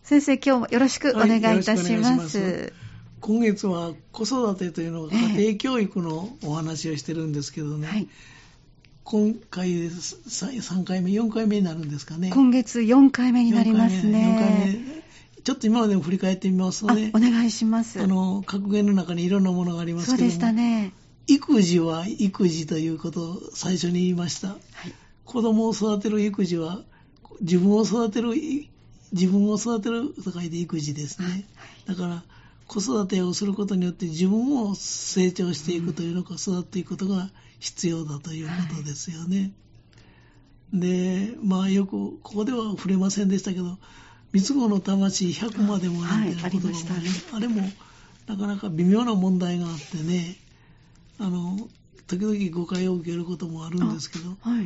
先生、今日もよろしくお願いいたします。 はい、今月は子育てというのが家庭教育のお話をしてるんですけどね、はい、今回で3回目4回目になるんですかね。 今月4回目になりますね。 4回目ちょっと今までも振り返ってみますとね、 お願いします。 格言の中にいろんなものがありますけども、 そうでしたね。 育児は育児ということを最初に言いました。はい、子供を育てる育児は自分を育てると書いて育児ですね。はい、だから子育てをすることによって自分を成長していくというのか、育っていくことが必要だということですよね。はい、で、よくここでは触れませんでしたけど、三つ子の魂100までもなんていう言葉も、あれもなかなか微妙な問題があってね、時々誤解を受けることもあるんですけど、はい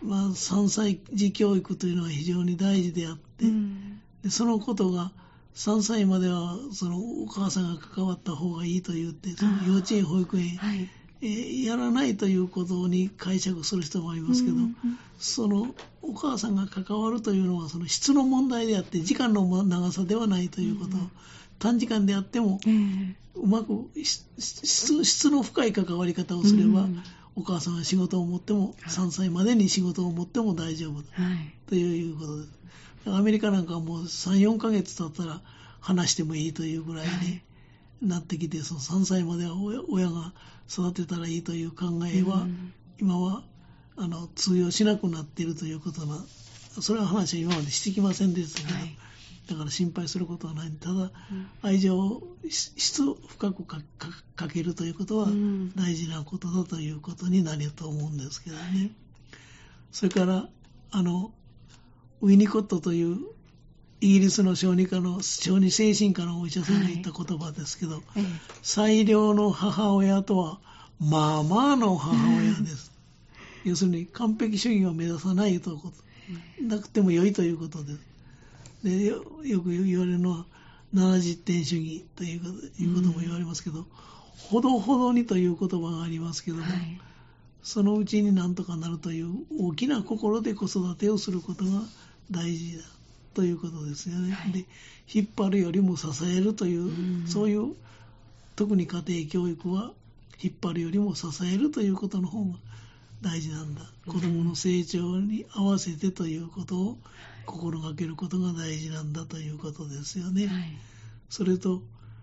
、3歳児教育というのは非常に大事であって、でそのことが3歳まではそのお母さんが関わった方がいいと言って、その幼稚園保育園、やらないということに解釈する人もいますけど、そのお母さんが関わるというのはその質の問題であって時間の長さではないということ、短時間であっても、うまく質の深い関わり方をすれば、お母さんが仕事を持っても、3歳までに仕事を持っても大丈夫ということです。アメリカなんかはもう3、4ヶ月経ったら話してもいいというぐらいになってきて、その3歳までは親が育てたらいいという考えは、今は通用しなくなっているということな、それは話は今までしてきませんでしたけど、だから心配することはない。ただ、愛情を質を深くかけるということは大事なことだということになると思うんですけどね。それからウィニコットというイギリスの小児精神科のお医者さんが言った言葉ですけど、最良の母親とはまあまあの母親です。要するに完璧主義を目指さないということ、なくても良いということです。でよく言われるのは70点主義ということも言われますけど、ほどほどにという言葉がありますけども、そのうちになんとかなるという大きな心で子育てをすることが大事だということですよね。で、引っ張るよりも支えるという、そういう特に家庭教育は引っ張るよりも支えるということの方が大事なんだ。子供の成長に合わせてということを心がけることが大事なんだということですよね。それと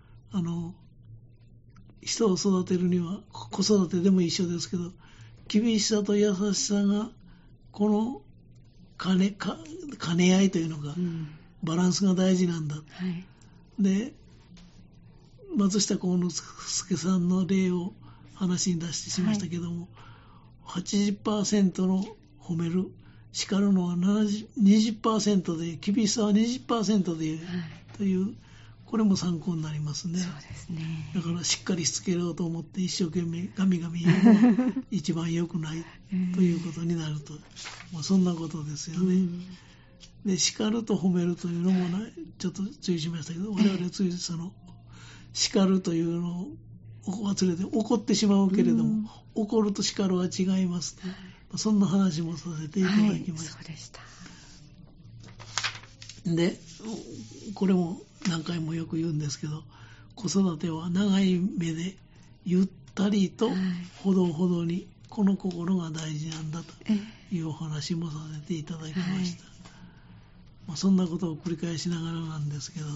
人を育てるには子育てでも一緒ですけど、厳しさと優しさがこの兼ね合いというのが、バランスが大事なんだ。で、松下幸之助さんの例を話に出してしましたけども、80% の褒める、叱るのは20% で、厳しさは 20% でという、これも参考になりますね。 そうですね。 だからしっかりしつけようと思って一生懸命ガミガミ言うのは一番良くないということになると、そんなことですよね。で、叱ると褒めるというのもちょっと注意しましたけど、我々つい叱るというのを忘れて怒ってしまうけれども、怒ると叱るは違います、そんな話もさせていただきました。 そうでした。 で、これも何回もよく言うんですけど、子育ては長い目でゆったりとほどほどに、この心が大事なんだというお話もさせていただきました。そんなことを繰り返しながらなんですけどね。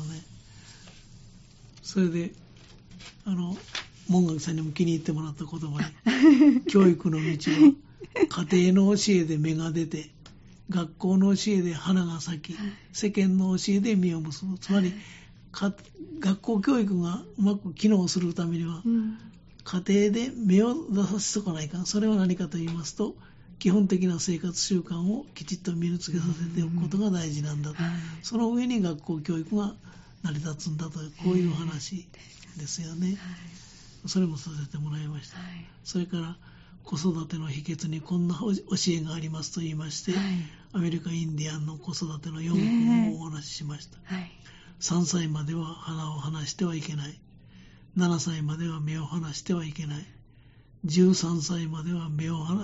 それで門垣さんにも気に入ってもらった言葉に教育の道は家庭の教えで芽が出て、学校の教えで花が咲き、世間の教えで実を結ぶ。つまり学校教育がうまく機能するためには、家庭で芽を出させておかないかん。それは何かと言いますと、基本的な生活習慣をきちっと身につけさせておくことが大事なんだと、その上に学校教育が成り立つんだという、こういう話ですよね。それもさせてもらいました。それから子育ての秘訣にこんな教えがありますと言いまして、アメリカインディアンの子育ての4項をお話ししました。3歳までは鼻を離してはいけない。7歳までは目を離してはいけない。13歳までは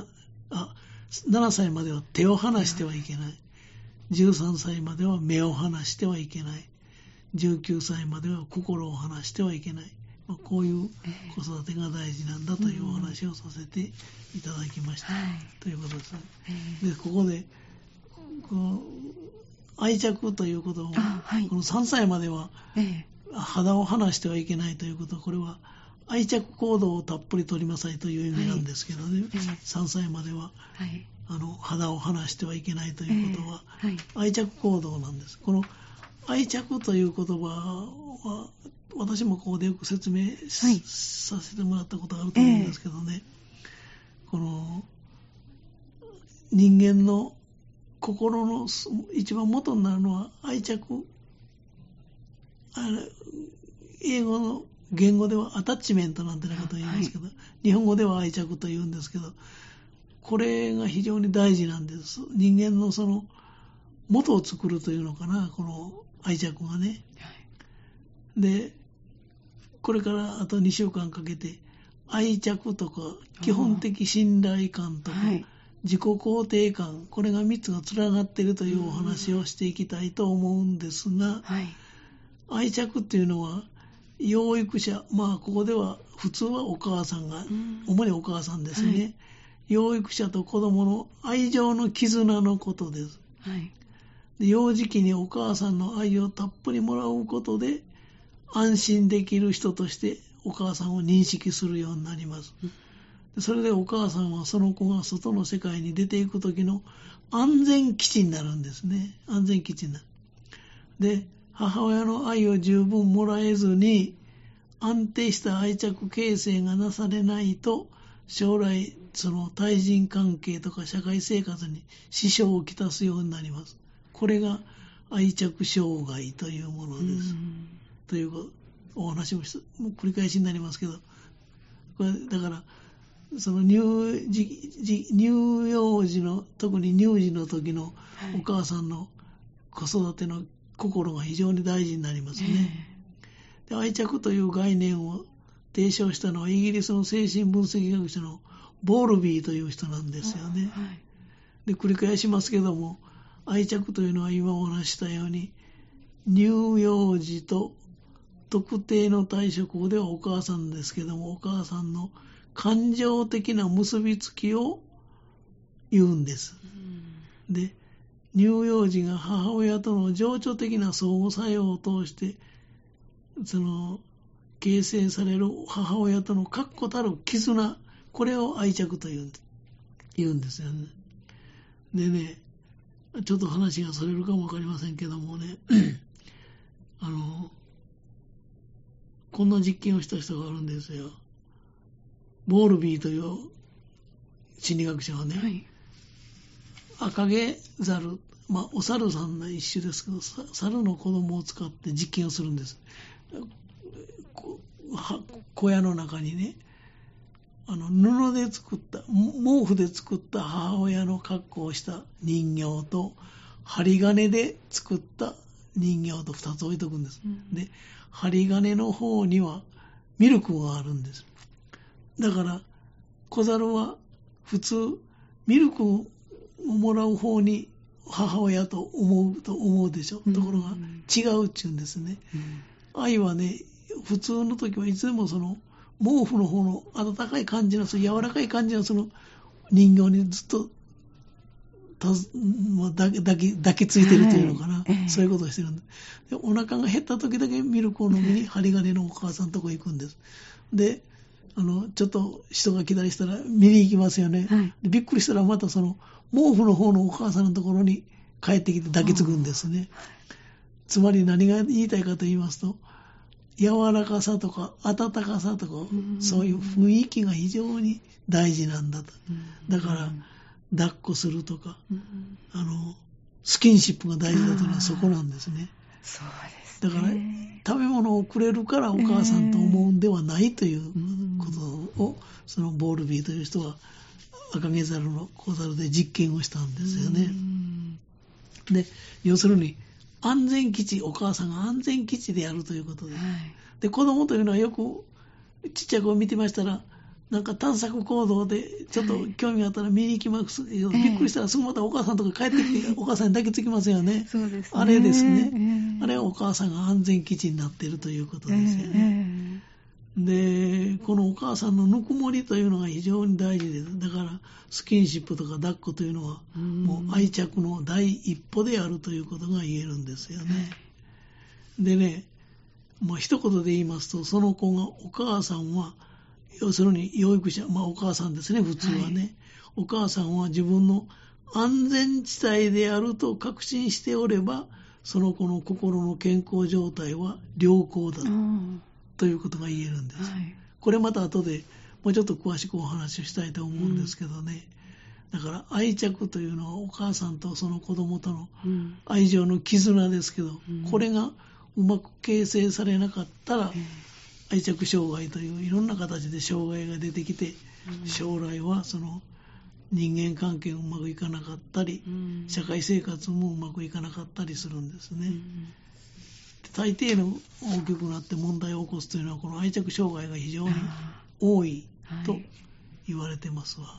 7歳までは手を離してはいけない。13歳までは目を離してはいけない。 19歳までは心を離してはいけない、こういう子育てが大事なんだというお話をさせていただきました、ということですね。でここでこの愛着ということを、この3歳までは肌を離してはいけないということ、これは愛着行動をたっぷり取りなさいという意味なんですけどね、3歳までは、肌を離してはいけないということは、愛着行動なんです。この愛着という言葉は私もここでよく説明させてもらったことがあると思うんですけどね、この人間の心の一番元になるのは愛着、英語の言語ではアタッチメントなんてなことを言いますけど、日本語では愛着と言うんですけど、これが非常に大事なんです。人間のその元を作るというのかな、この愛着がね。で、これからあと2週間かけて愛着とか基本的信頼感とか、自己肯定感、これが3つがつながっているというお話をしていきたいと思うんですが、愛着っていうのは養育者、ここでは普通はお母さんが、主にお母さんですね、養育者と子供の愛情の絆のことです、で幼児期にお母さんの愛をたっぷりもらうことで安心できる人としてお母さんを認識するようになります、それでお母さんはその子が外の世界に出ていく時の安全基地になるんですね。安全基地になる。で、母親の愛を十分もらえずに安定した愛着形成がなされないと、将来その対人関係とか社会生活に支障をきたすようになります。これが愛着障害というものです。というお話ももう繰り返しになりますけど、これだからその乳幼児の、特に乳児の時のお母さんの子育ての心が非常に大事になりますね。で、愛着という概念を提唱したのはイギリスの精神分析学者のボールビーという人なんですよね。で、繰り返しますけども、愛着というのは今お話したように乳幼児と特定の対処項ではお母さんですけども、お母さんの感情的な結びつきを言うんです。で、乳幼児が母親との情緒的な相互作用を通してその形成される母親との確固たる絆、これを愛着と言うんですよね。でね、ちょっと話がそれるかもわかりませんけどもねこんな実験をした人があるんですよ。ボールビーという心理学者はね、赤毛猿、お猿さんの一種ですけど、猿の子供を使って実験をするんです。小屋の中にね、布で作った、毛布で作った母親の格好をした人形と、針金で作った人形と2つ置いとくんです。で、針金の方にはミルクがあるんです。だから小猿は普通ミルクをもらう方に母親と思うでしょ、ところが違うっていうんですね、愛はね、普通の時はいつでもその毛布の方の温かい感じの、柔らかい感じのその人形にずっと抱きついてるというのかな、そういうことをしてるんです。で、お腹が減った時だけミルクを飲みに針金のお母さんのとこ行くんです。で、ちょっと人が来たりしたら見に行きますよね、でびっくりしたらまたその毛布の方のお母さんのところに帰ってきて抱きつくんですね。つまり何が言いたいかと言いますと、柔らかさとか温かさとか、そういう雰囲気が非常に大事なんだと。だから抱っこするとか、スキンシップが大事だというのはそこなんですね。 そうですね。だから食べ物をくれるからお母さんと思うんではないということを、そのボールビーという人は赤毛猿の小猿で実験をしたんですよね。で、要するに安全基地、お母さんが安全基地であるということです。で、子供というのはよくちっちゃい子を見てましたら、 なんか探索行動でちょっと興味があったら見に行きますけど、びっくりしたらすぐまたお母さんとか帰ってきて、お母さんに抱きつきますよね。 そうですね。 あれですね。あれはお母さんが安全基地になっているということですよね。で、このお母さんのぬくもりというのが非常に大事です。だからスキンシップとか抱っこというのはもう愛着の第一歩であるということが言えるんですよね。でね、まあ、一言で言いますと、その子がお母さんは要するに養育者、まあお母さんですね、普通はね、はい、お母さんは自分の安全地帯であると確信しておれば、その子の心の健康状態は良好だということが言えるんです、はい、これまた後でもうちょっと詳しくお話をしたいと思うんですけどね、だから愛着というのはお母さんとその子供との愛情の絆ですけど、これがうまく形成されなかったら、愛着障害といういろんな形で障害が出てきて、将来はその人間関係がうまくいかなかったり、社会生活もうまくいかなかったりするんですね。大抵の大きくなって問題を起こすというのはこの愛着障害が非常に多いと言われてますわ。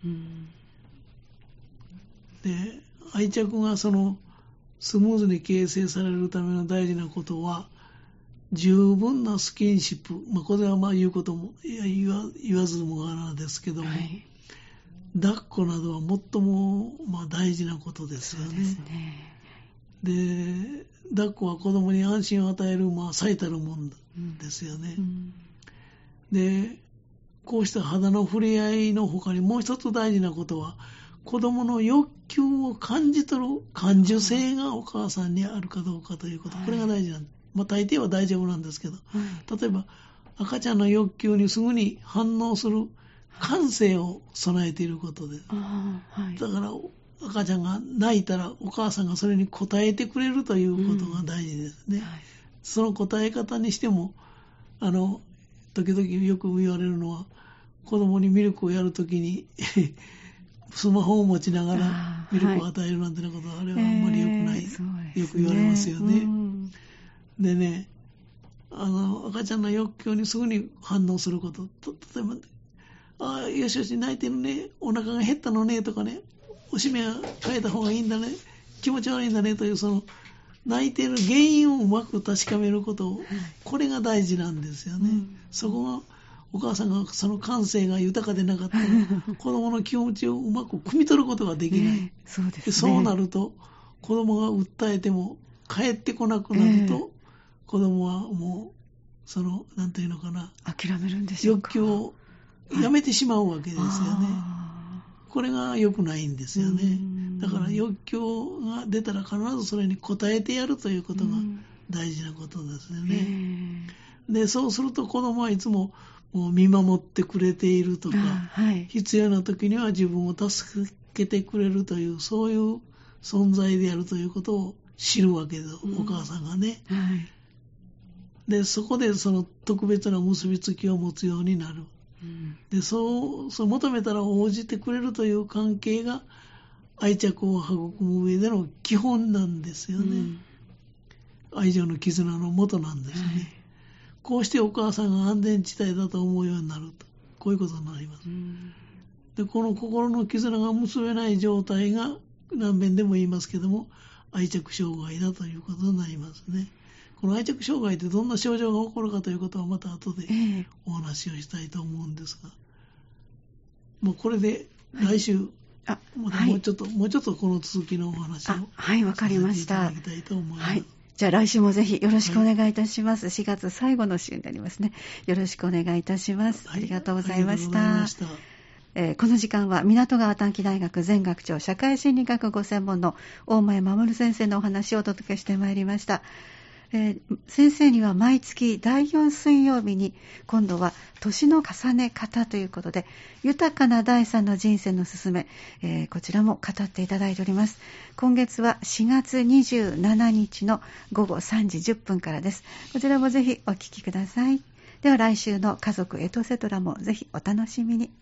で、愛着がそのスムーズに形成されるための大事なことは、十分なスキンシップ、まあ、これはまあ言うことも言わずもがなですけども、はい、抱っこなどは最もまあ大事なことですよね。そうですね。で、抱っこは子供に安心を与えるまあ最たるもんですよね。で、こうした肌の触れ合いの他にもう一つ大事なことは、子供の欲求を感じ取る感受性がお母さんにあるかどうかということ、これが大事なんです。まあ、大抵は大丈夫なんですけど、例えば赤ちゃんの欲求にすぐに反応する感性を備えていることです。だから赤ちゃんが泣いたらお母さんがそれに応えてくれるということが大事ですね。その応え方にしても時々よく言われるのは、子供にミルクをやるときにスマホを持ちながらミルクを与えるなんてなことは、あれはあんまり良くない、よく言われますよね。でね、赤ちゃんの欲求にすぐに反応すること。例えば、よしよし泣いてるね、お腹が減ったのねとかね、おしめは変えた方がいいんだね、気持ち悪いんだねという、その泣いてる原因をうまく確かめること、これが大事なんですよね。そこがお母さんがその感性が豊かでなかったら子供の気持ちをうまく汲み取ることができない。そうですね。そうなると子供が訴えても帰ってこなくなると、子供はもうなんていうのかな、諦めるんでしょうか。欲求をやめてしまうわけですよね。これが良くないんですよね。だから欲求が出たら必ずそれに応えてやるということが大事なことですよね。で、そうすると子供はいつももう見守ってくれているとか、必要な時には自分を助けてくれるという、そういう存在であるということを知るわけです、お母さんがね。で、そこでその特別な結びつきを持つようになる。で、そう求めたら応じてくれるという関係が愛着を育む上での基本なんですよね。愛情の絆の元なんですね。こうしてお母さんが安全地帯だと思うようになると、こういうことになります。で、この心の絆が結べない状態が何遍でも言いますけども、愛着障害だということになりますね。この愛着障害ってどんな症状が起こるかということはまた後でお話をしたいと思うんですが、もうこれで来週、またもうちょっとこの続きのお話をさせていただきたいと思います。 じゃあ来週もぜひよろしくお願いいたします。4月最後の週になりますね。よろしくお願いいたします。ありがとうございました。この時間は港川短期大学前学長社会心理学ご専門の大前守先生のお話をお届けしてまいりました。先生には毎月第4水曜日に今度は年の重ね方ということで豊かな第三の人生の進め、こちらも語っていただいております。今月は4月27日の午後3時10分からです。こちらもぜひお聞きください。では来週の家族エトセトラもぜひお楽しみに。